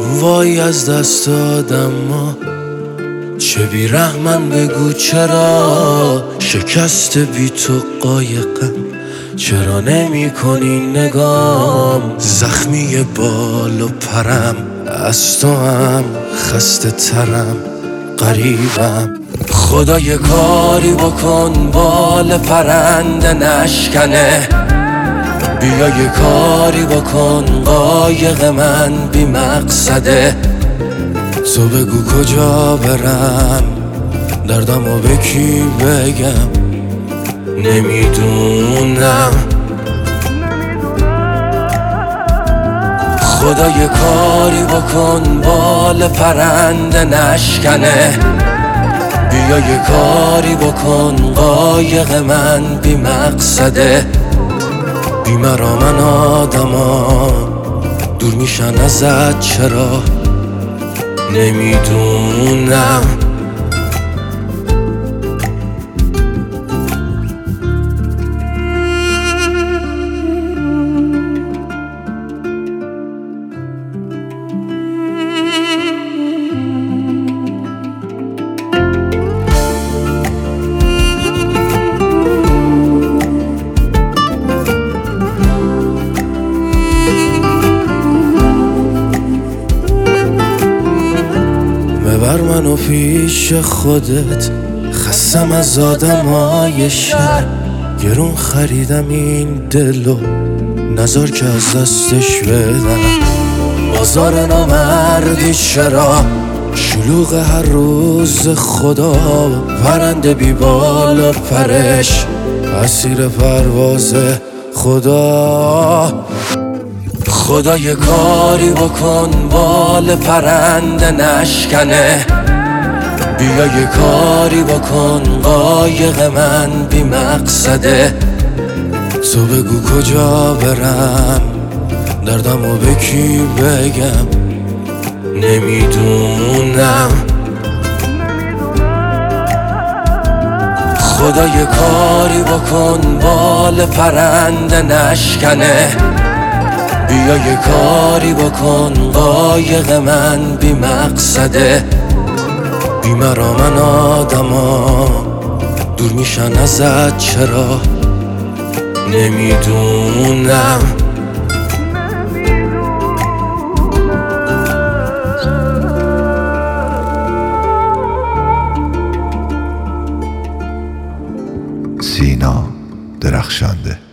وای از دست دادم ما چه بیرحمن بگو چرا شکست بی تو قایقم، چرا نمی کنی نگام؟ زخمی بال و پرم از تو هم خسته ترم، غریبم. خدا یه کاری بکن بال پرنده نشکنه، بیا یه کاری بکن قایق من بی مقصده. تو بگو کجا برم دردمو به کی بگم، نمیدونم. خدا یه کاری بکن بال پرنده نشکنه، بیا یه کاری بکن قایق من بی مقصده. بی مرا من آدما دور میشن ازت چرا، نمیدونم. ببر منو پیش خودت، خستم از آدمای شهر. گرون خریدم این دلو، نذار که از دستش بدم. بازار نامردی چرا شلوغ هر روز خدا، پرنده بی بال و پرش اسیر پرواز خدا. خدا یه کاری بکن بال پرنده نشکنه، بیا یه کاری بکن قایق من بی مقصده. تو بگو کجا برم دردمو به کی بگم، نمیدونم. خدا یه کاری بکن بال پرنده نشکنه، بیا یه کاری بکن قایق من بی مقصده. بی مرا من آدما دور میشن ازت چرا، نمیدونم. سینا درخشنده.